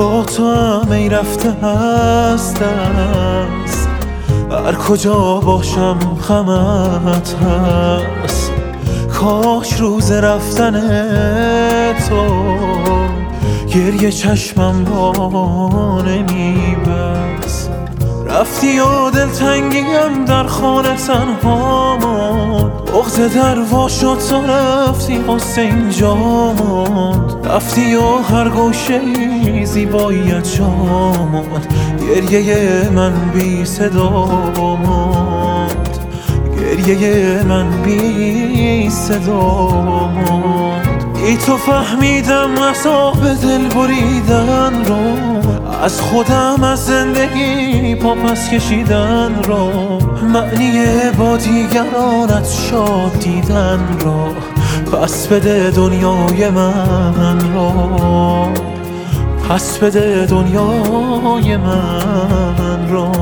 با تو هم ای رفته هست هر کجا باشم غمت هست. کاش روز رفتن تو گریه چشمم را نمیبست. رفتی و دلتنگیم در خانه تنها ماند، بغض در وا شد تو رفتی غصه اینجا ماند. رفتی و هر گوشه‌ای زیباییت جا ماند، گریه من بی صدا ماند، گریه من بی صدا ماند. ای تو فهمیدم عذاب دل بریدن رو، از خودم از زندگی پا پس کشیدن رو، معنی با دیگرانت شاد دیدن رو. پس بده دنیای من رو، پس بده دنیای من رو.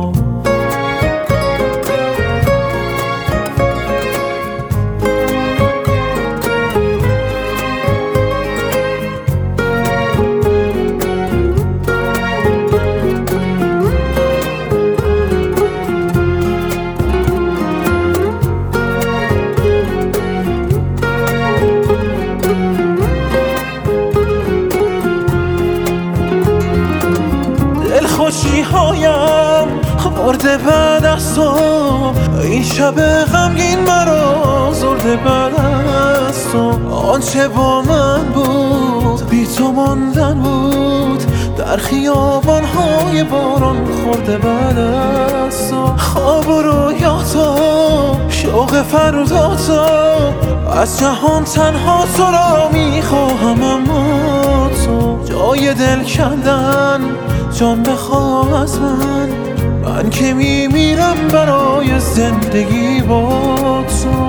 خوشی هایم مرده بعد از تو، این شب غمگین مرا زرده بعد از تو. آنچه با من بود بی تو ماندن بود، در خیابان‌های باران خورده بعد از تو. خواب و رویاتا شوق فرداتا، از جهان تنها تو را میخواهم اما تو. جای دل کندن جان بخواه از من که میمیرم برای زندگی با تو.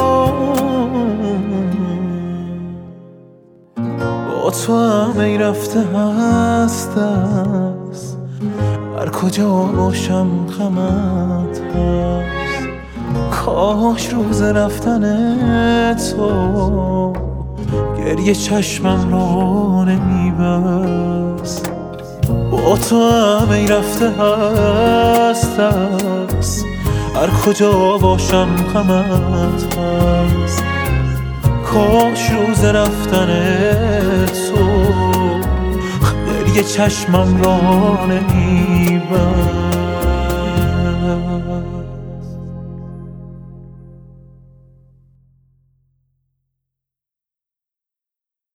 با تو هم ای رفته هست هر کجا باشم غمت هست. کاش روز رفتن تو گریه چشمم را نمیبست. با تو هم ای رفته هست هر کجا باشم غمت هست. کاش روز رفتن تو گریه چشمم را نمیبست.